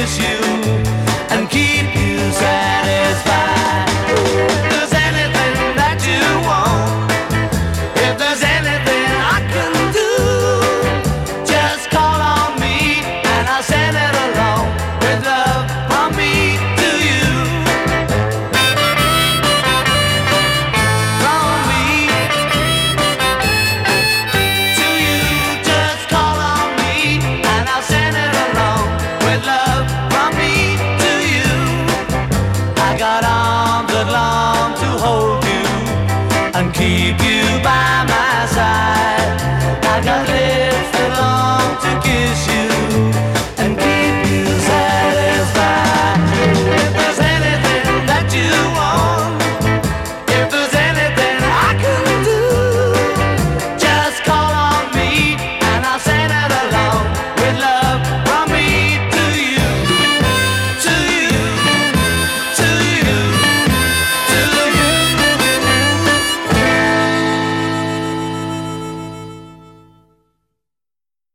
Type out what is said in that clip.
please you and keep you satisfied. If there's anything that you want, if there's anything I can do, just call on me and I'll send it along with love from me to you. From me to you, just call on me and I'll send it along with love from me to you. I got arms that long to hold you and keep you